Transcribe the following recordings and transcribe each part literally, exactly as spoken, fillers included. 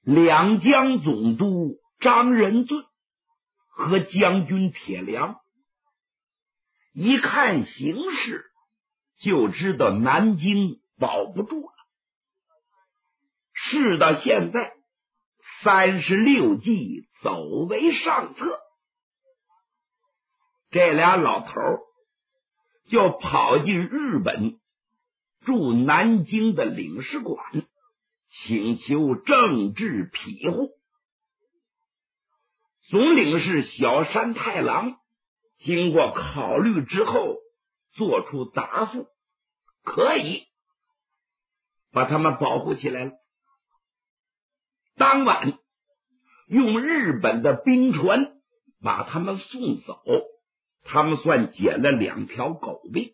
两江总督张仁俊和将军铁良一看形势，就知道南京保不住了。事到现在，三十六计走为上策，这俩老头就跑进日本驻南京的领事馆，请求政治庇护。总领事小山太郎经过考虑之后做出答复，可以把他们保护起来了。当晚用日本的兵船把他们送走，他们算捡了两条狗命。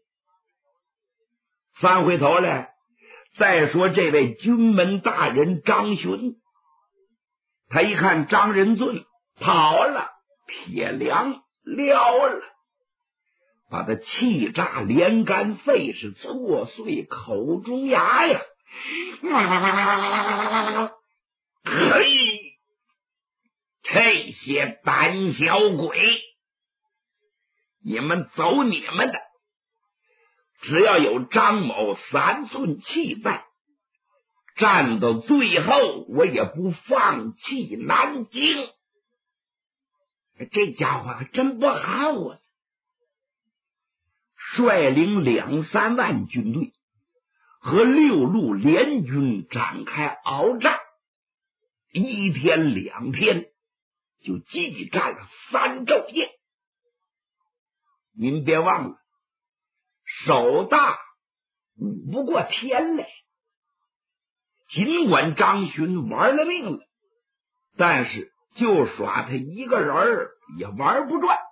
翻回头来再说这位军门大人张巡，他一看张仁俊跑了，铁良撩了，把他气炸连肝肺，是挫碎口中牙呀！嘿，这些胆小鬼，你们走你们的，只要有张某三寸气在，战到最后我也不放弃南京。这家伙真不含糊，率领两三万军队和六路联军展开鏖战，一天两天就激战了三昼夜。您别忘了，手大舞不过天来。尽管张巡玩了命了，但是就耍他一个人也玩不转。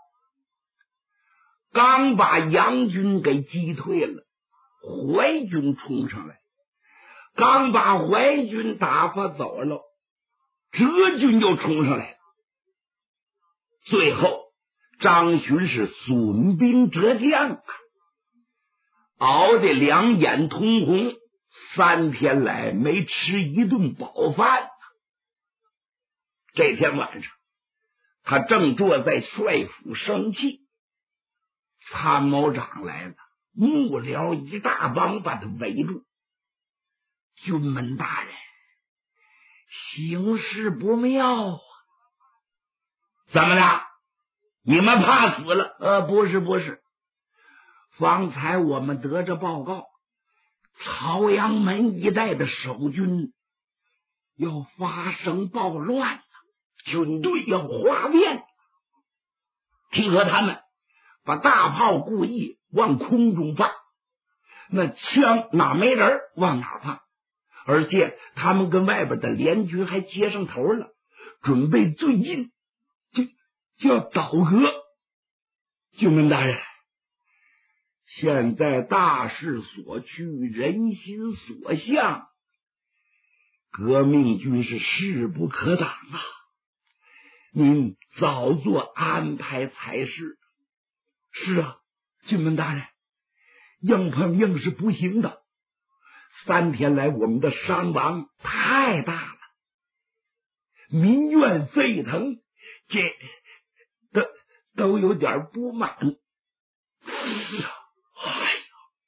刚把杨军给击退了，淮军冲上来，刚把淮军打发走了，浙军又冲上来了。最后张巡是损兵折将啊，熬得两眼通红，三天来没吃一顿饱饭。这天晚上他正坐在帅府生气，参谋长来了，幕僚一大帮把他围住。军门大人，形势不妙啊！怎么了？你们怕死了？呃，不是不是，方才我们得着报告，朝阳门一带的守军要发生暴乱了，军队要哗变。听说他们把大炮故意往空中放，那枪哪没人往哪放，而且他们跟外边的联军还接上头了，准备最近就就要倒戈。军门大人，现在大势所趋，人心所向，革命军是势不可挡啊！您早做安排才是。是啊，军门大人，硬碰硬是不行的。三天来我们的伤亡太大了，民怨沸腾，这都都有点不满。哎呀！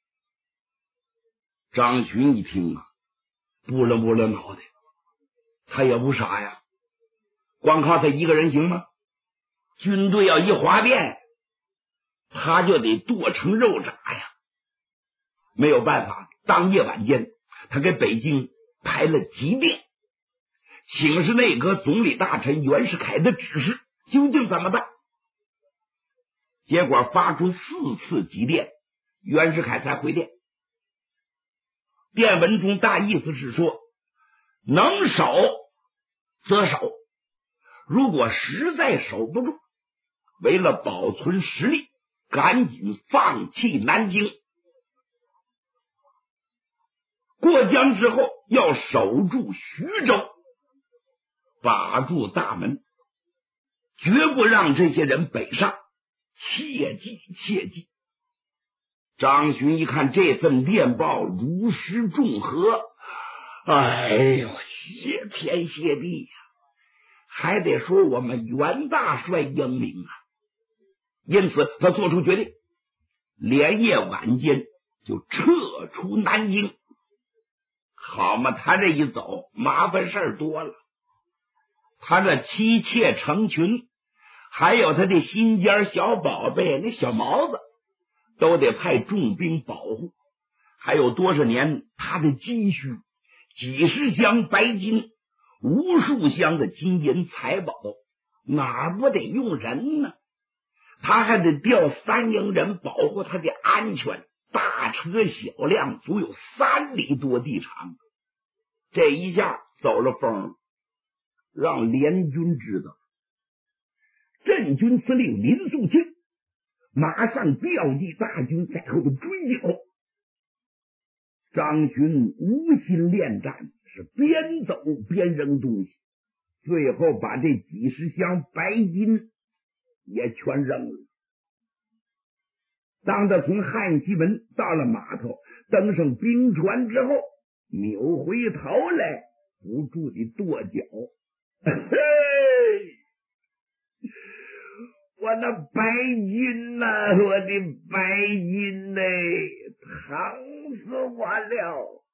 张巡一听啊，拨了拨了脑袋，他也不傻呀，光靠他一个人行吗？军队要一哗变，他就得剁成肉渣呀！没有办法，当夜晚间，他给北京排了急电，请示内阁总理大臣袁世凯的指示，究竟怎么办？结果发出四次急电，袁世凯才回电。电文中大意思是说，能守则守，如果实在守不住，为了保存实力，赶紧放弃南京。过江之后要守住徐州，把住大门，绝不让这些人北上，切记切记。张巡一看这份电报如释重荷， 哎呦，谢天谢地呀！还得说我们袁大帅英明啊！因此，他做出决定，连夜晚间就撤出南京。好嘛，他这一走，麻烦事儿多了。他这妻妾成群，还有他的心尖小宝贝那小毛子，都得派重兵保护。还有多少年他的积蓄，几十箱白金，无数箱的金银财宝，哪不得用人呢？他还得调三营人保护他的安全，大车小辆足有三里多地长。这一下走了风，让联军知道。镇军司令林肃清马上调集大军在后头追剿。张勋无心恋战，是边走边扔东西，最后把这几十箱白金也全扔了。当他从汉西门到了码头，登上冰船之后，扭回头来，不住地跺脚。嘿，我那白金呐、啊，我的白金呢，疼死我了！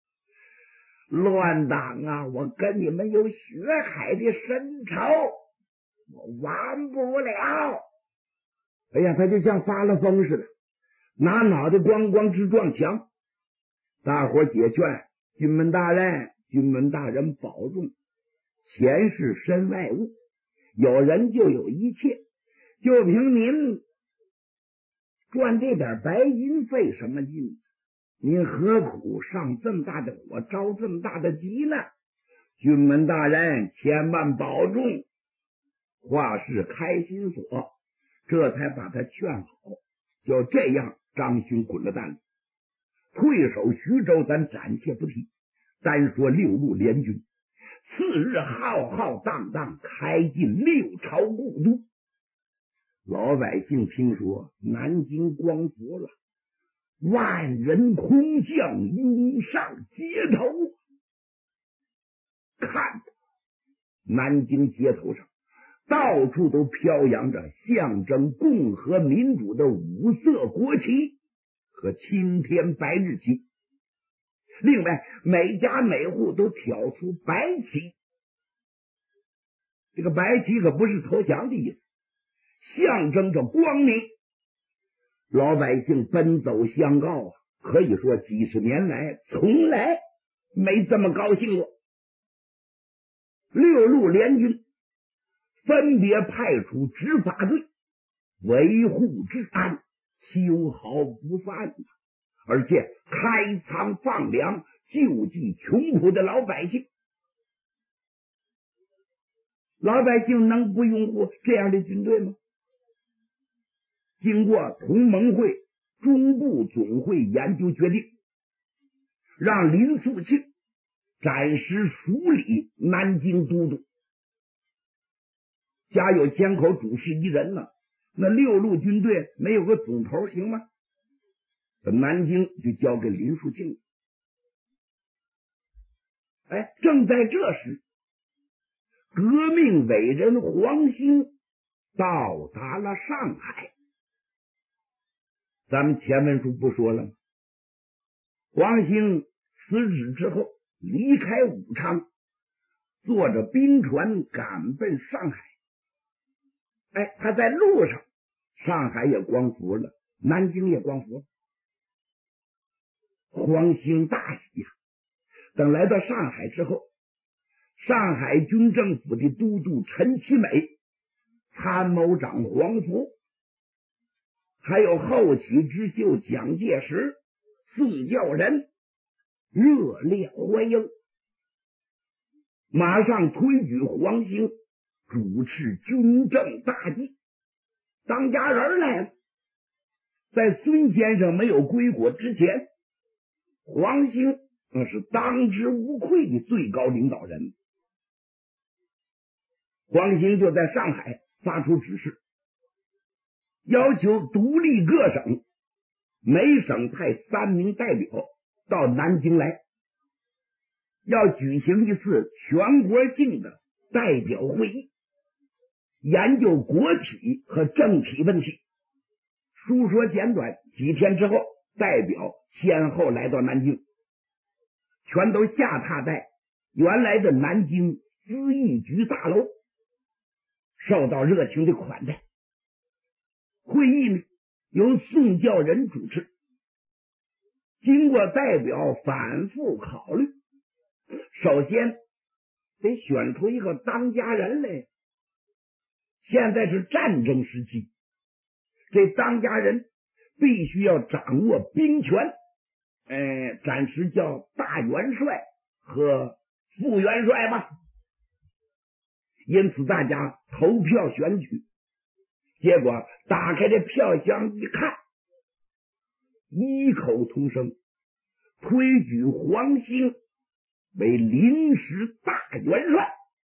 乱党啊，我跟你们有血海的深仇，我完不了。哎呀，他就像发了疯似的，拿脑袋咣咣直撞墙。大伙解劝，军门大人，军门大人保重，前世身外物，有人就有一切，就凭您赚这点白银费什么劲？您何苦上这么大的火，着这么大的急呢？军门大人千万保重。话是开心锁，这才把他劝好。就这样，张勋滚了蛋。退守徐州咱暂且不提，单说六路联军，次日浩浩荡荡开进六朝故都。老百姓听说南京光复了，万人空巷涌上街头。看，南京街头上到处都飘扬着象征共和民主的五色国旗和青天白日旗，另外每家每户都挑出白旗。这个白旗可不是投降的意思，象征着光明。老百姓奔走相告啊，可以说几十年来从来没这么高兴过。六路联军分别派出执法队维护治安，秋毫不散，而且开仓放粮，救济穷苦的老百姓。老百姓能不拥护这样的军队吗？经过同盟会中部总会研究决定，让林肃清暂时署理南京都督，家有千口主事一人呢，那六路军队没有个总头行吗？南京就交给林肃清。哎，正在这时，革命伟人黄兴到达了上海。咱们前文书不说了吗？黄兴辞职之后离开武昌，坐着兵船赶奔上海。哎，他在路上，上海也光复了，南京也光复了。黄兴大喜呀、啊！等来到上海之后，上海军政府的都督陈其美、参谋长黄福，还有后起之秀蒋介石、宋教仁热烈欢迎，马上推举黄兴主持军政大计，当家人来了。在孙先生没有归国之前，黄兴那是当之无愧的最高领导人。黄兴就在上海发出指示，要求独立各省，每省派三名代表到南京来， 要举行一次全国性的代表会议，研究国体和政体问题。书说简短，几天之后，代表先后来到南京，全都下榻在原来的南京咨议局大楼，受到热情的款待。会议呢，由宋教仁主持。经过代表反复考虑，首先得选出一个当家人来。现在是战争时期，这当家人必须要掌握兵权，呃，暂时叫大元帅和副元帅吧。因此大家投票选举，结果打开这票箱一看，异口同声推举黄兴为临时大元帅，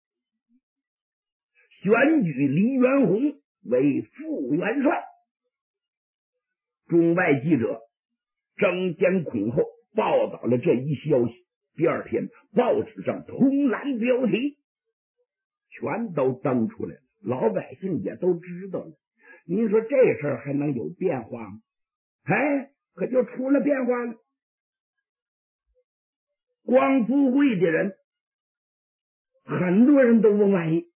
选举黎元洪为副元帅。中外记者争先恐后报道了这一消息，第二天报纸上通栏标题全都登出来了，老百姓也都知道了。您说这事儿还能有变化吗？哎，可就出了变化了。光复会的人很多人都不满意。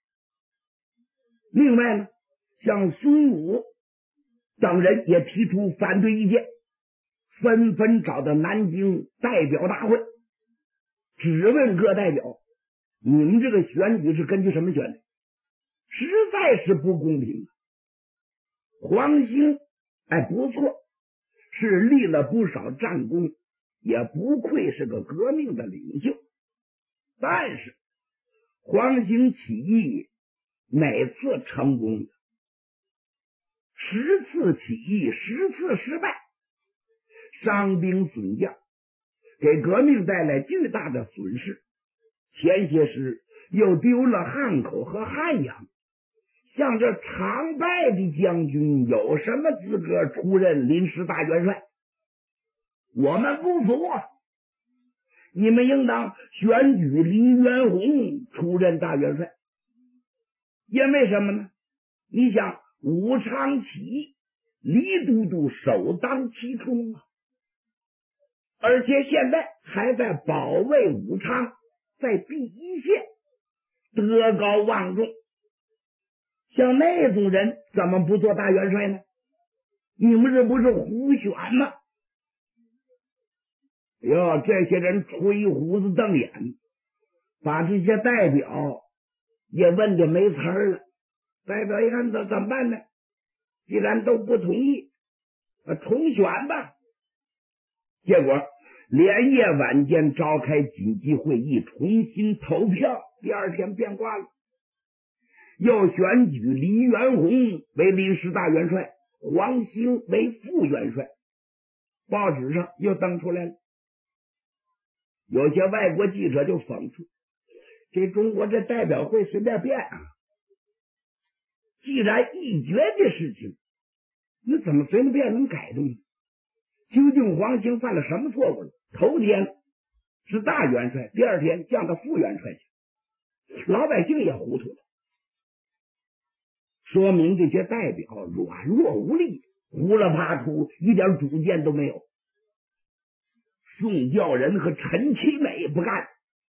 另外呢，像孙武等人也提出反对意见，纷纷找到南京代表大会，质问各代表，你们这个选举是根据什么选的？实在是不公平。黄兴哎不错，是立了不少战功，也不愧是个革命的领袖。但是黄兴起义哪次成功的？十次起义，十次失败，伤兵损将，给革命带来巨大的损失。前些时又丢了汉口和汉阳，像这常败的将军有什么资格出任临时大元帅？我们不服啊！你们应当选举黎元洪出任大元帅。因为什么呢？你想武昌起义，黎都督首当其冲啊，而且现在还在保卫武昌，在第一线，德高望重。像那种人怎么不做大元帅呢？你们这不是胡选吗？哟，这些人吹胡子瞪眼，把这些代表也问得没词儿了。代表一看怎怎么办呢？既然都不同意，重选吧。结果连夜晚间召开紧急会议，重新投票。第二天变卦了，又选举黎元洪为临时大元帅，黄兴为副元帅。报纸上又登出来了。有些外国记者就讽刺，这中国这代表会随便变啊！既然议决的事情，你怎么随便便能改动呢？究竟黄兴犯了什么错误了？头天是大元帅，第二天降到副元帅去，老百姓也糊涂了，说明这些代表软弱无力，胡了八出，一点主见都没有。宋教仁和陈其美不干，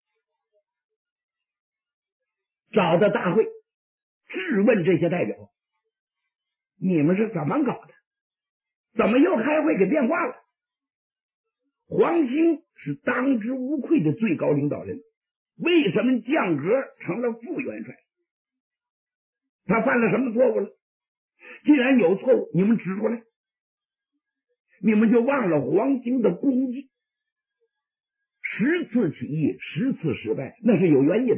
找到大会质问这些代表，你们是怎么搞的？怎么又开会给变卦了？黄兴是当之无愧的最高领导人，为什么降格成了副元帅？他犯了什么错误了？既然有错误，你们指出来。你们就忘了黄兴的功绩。十次起义，十次失败，那是有原因的。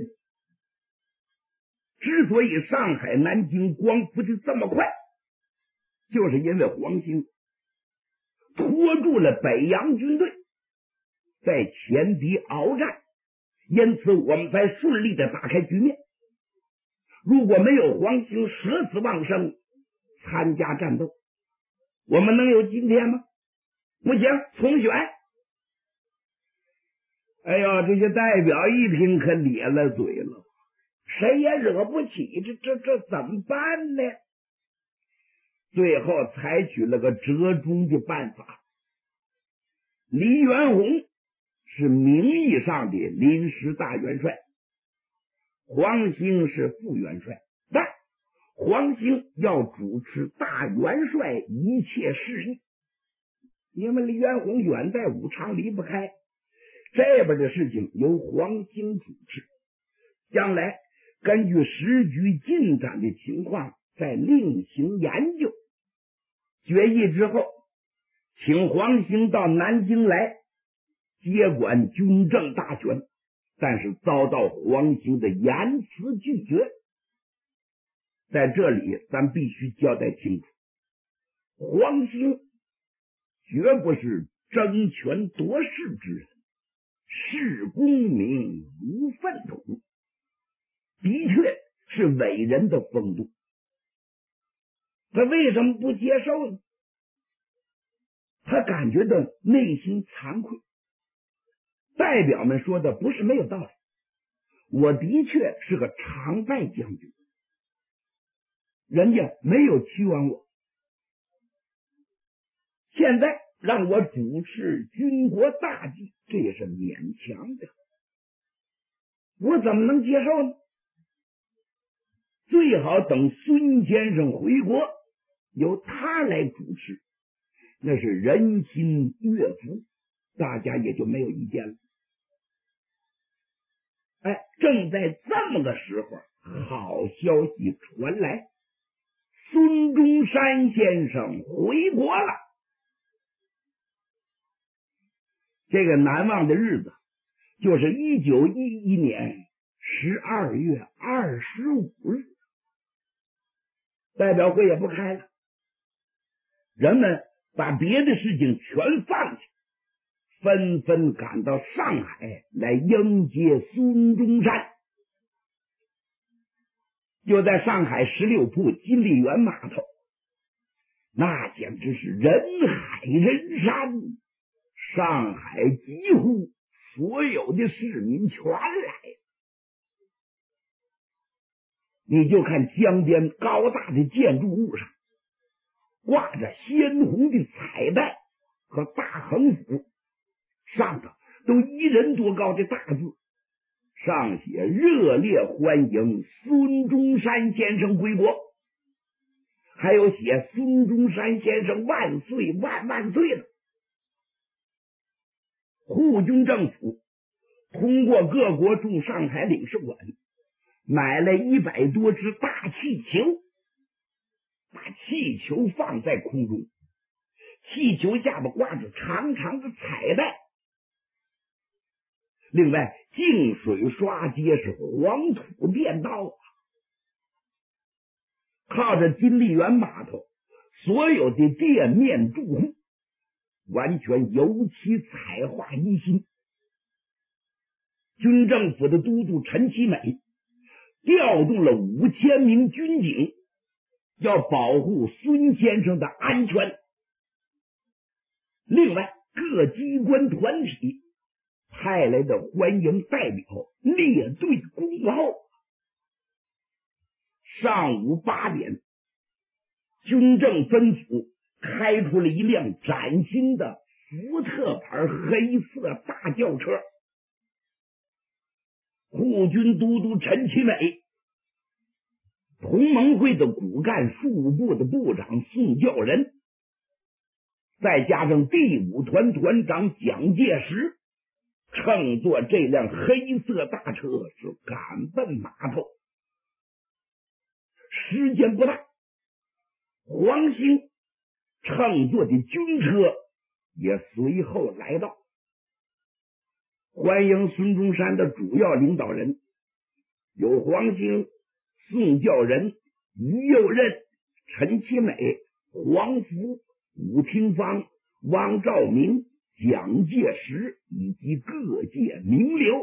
之所以上海、南京光复的这么快，就是因为黄兴拖住了北洋军队，在前敌鏖战，因此我们才顺利的打开局面。如果没有黄兴舍死忘生参加战斗，我们能有今天吗？不行，重选。 哎呦，这些代表一听可咧了嘴了，谁也惹不起，这这这怎么办呢？最后采取了个折中的办法。黎元洪是名义上的临时大元帅，黄兴是副元帅，但黄兴要主持大元帅一切事宜，因为黎元洪远在武昌离不开，这边的事情由黄兴主持，将来根据时局进展的情况再另行研究。决议之后，请黄兴到南京来接管军政大权，但是遭到黄兴的严词拒绝。在这里咱必须交代清楚，黄兴绝不是争权夺势之人，视功名如粪土，的确是伟人的风度。他为什么不接受呢？他感觉到内心惭愧。代表们说的不是没有道理，我的确是个常败将军，人家没有期望我，现在让我主持军国大计，这也是勉强的，我怎么能接受呢？最好等孙先生回国，由他来主持，那是人心悦服，大家也就没有意见了。哎，正在这么个时候，好消息传来，孙中山先生回国了。这个难忘的日子就是一九一一年十二月二十五日，代表会也不开了，人们把别的事情全放下，纷纷赶到上海来迎接孙中山。就在上海十六铺金丽园码头，那简直是人海人山，上海几乎所有的市民全来。你就看江边高大的建筑物上挂着鲜红的彩带和大横幅，上头都一人多高的大字，上写热烈欢迎孙中山先生归国，还有写孙中山先生万岁万万岁的。沪军政府通过各国驻上海领事馆买了一百多只大气球，把气球放在空中，气球下边挂着长长的彩带。另外，净水刷街是黄土垫道，靠着金丽园码头，所有的店面住户完全油漆彩画一新。军政府的都督陈其美调动了五千名军警，要保护孙先生的安全。另外，各机关团体派来的欢迎代表列队恭候。上午八点，军政分府开出了一辆崭新的福特牌黑色大轿车。护军都督陈其美、同盟会的骨干数部的部长宋教仁，再加上第五团团长蒋介石，乘坐这辆黑色大车是赶奔码头。时间不大，黄兴乘坐的军车也随后来到。欢迎孙中山的主要领导人有黄兴、宋教仁、于右任、陈其美、黄福、伍廷芳、汪兆铭、蒋介石以及各界名流。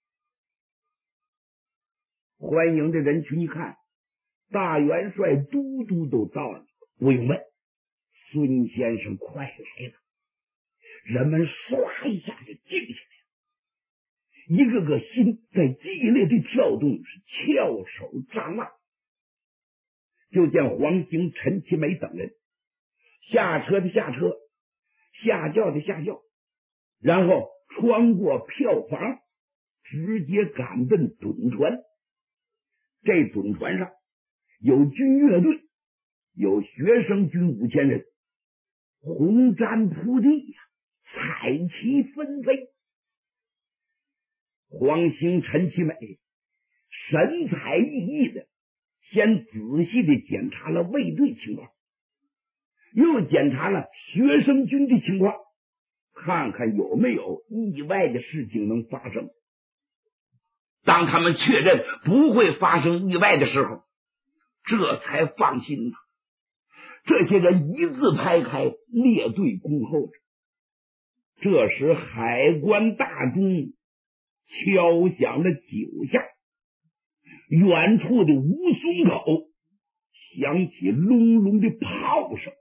欢迎的人群一看，大元帅都督都到了，不用问，孙先生快来了。人们唰一下就静下来了。 一个个心在激烈的跳动，是翘首张望。就见黄兴、陈其美等人下车的下车，下轿的下轿，然后穿过票房，直接赶奔趸船。这趸船上有军乐队，有学生军五千人，红毡铺地呀，彩旗纷飞。黄兴、陈其美神采奕奕的，先仔细的检查了卫队情况，又检查了学生军的情况，看看有没有意外的事情能发生。当他们确认不会发生意外的时候，这才放心了。这些人一字排开，列队恭候着。这时海关大钟敲响了九下，远处的吴淞口响起隆隆的炮声。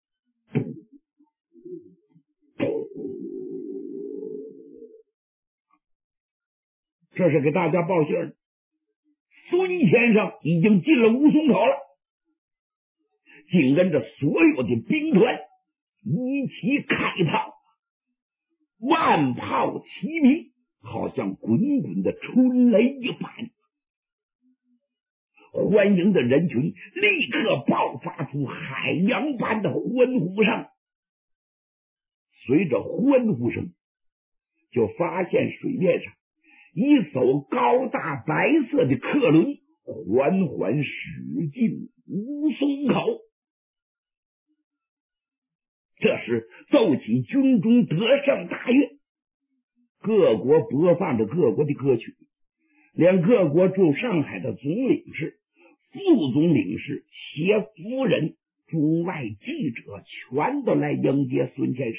这是给大家报信儿，孙先生已经进了吴淞口了。紧跟着所有的兵团一起开炮，万炮齐鸣，好像滚滚的春雷一般。欢迎的人群立刻爆发出海洋般的欢呼声。随着欢呼声，就发现水面上一艘高大白色的客轮缓缓驶进吴淞口。这时奏起军中得胜大乐，各国播放着各国的歌曲，连各国驻上海的总领事、副总领事、协夫人、中外记者全都来迎接孙先生。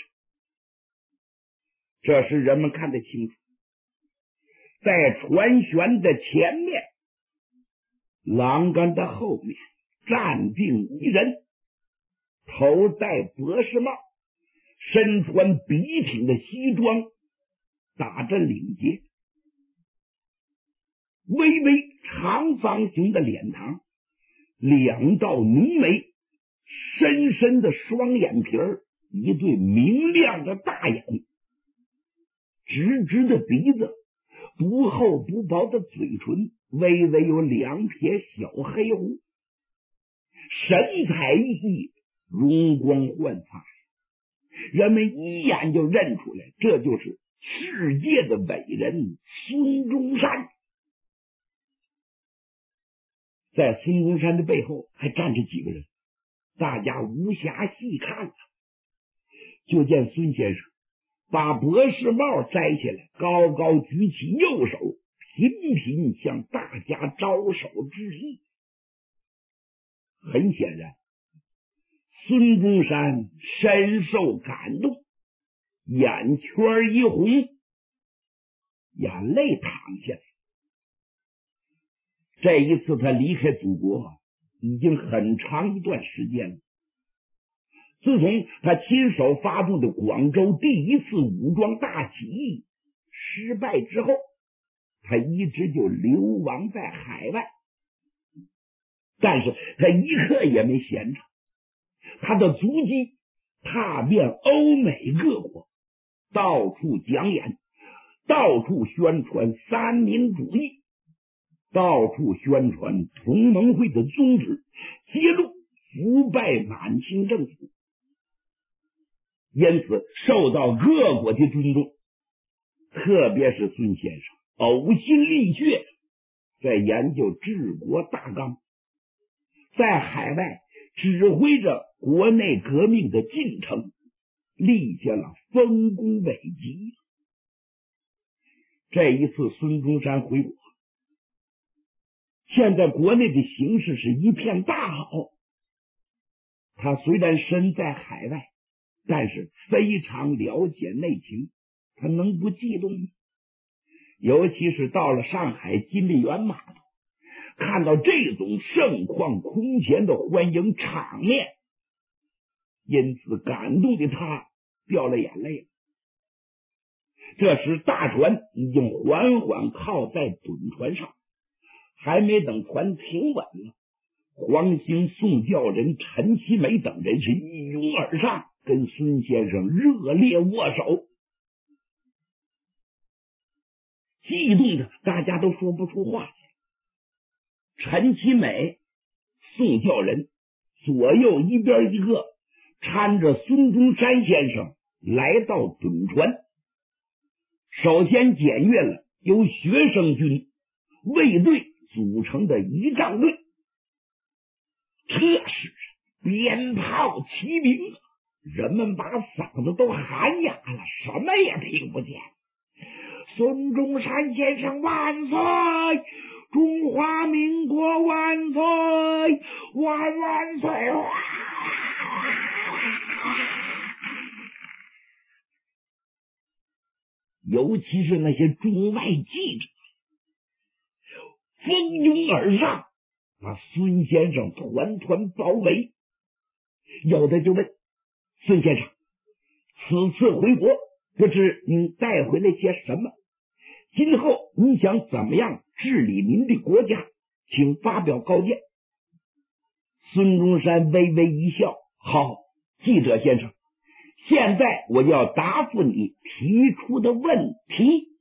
这时人们看得清楚，在船舷的前面，栏杆的后面站定一人，头戴博士帽，身穿笔挺的西装，打着领结，微微长方形的脸庞，两道浓眉，深深的双眼皮儿，一对明亮的大眼，直直的鼻子，不厚不薄的嘴唇，微微有两撇小黑胡，神采奕奕，容光焕发，人们一眼就认出来，这就是世界的伟人孙中山。在孙中山的背后还站着几个人，大家无暇细看了。就见孙先生把博士帽摘下来，高高举起右手，频频向大家招手致意。很显然，孙中山深受感动，眼圈一红，眼泪淌下来。这一次他离开祖国已经很长一段时间了。自从他亲手发动的广州第一次武装大起义失败之后，他一直就流亡在海外，但是他一刻也没闲着，他的足迹踏遍欧美各国，到处讲演，到处宣传三民主义，到处宣传同盟会的宗旨，揭露腐败满清政府，因此受到各国的尊重。特别是孙先生呕心沥血在研究治国大纲，在海外指挥着国内革命的进程，立下了丰功伟绩。这一次孙中山回国，现在国内的形势是一片大好。他虽然身在海外，但是非常了解内情，他能不激动吗？尤其是到了上海金利园码头，看到这种盛况空前的欢迎场面，因此感动的他掉了眼泪。 这时大船已经缓缓靠在趸船上，还没等船停稳呢，黄兴、宋教仁、陈其美等人是一拥而上，跟孙先生热烈握手，激动的大家都说不出话来。陈其美、宋教仁左右一边一个，搀着孙中山先生来到趸船，首先检阅了由学生军卫队组成的仪仗队。这时鞭炮齐鸣，人们把嗓子都喊哑了，什么也听不见。孙中山先生万岁！中华民国万岁！万万岁！尤其是那些中外记者蜂拥而上，把孙先生团团包围。有的就问孙先生，此次回国不知你带回了些什么？今后你想怎么样治理您的国家？请发表高见。孙中山微微一笑，好，记者先生，现在我要答复你提出的问题。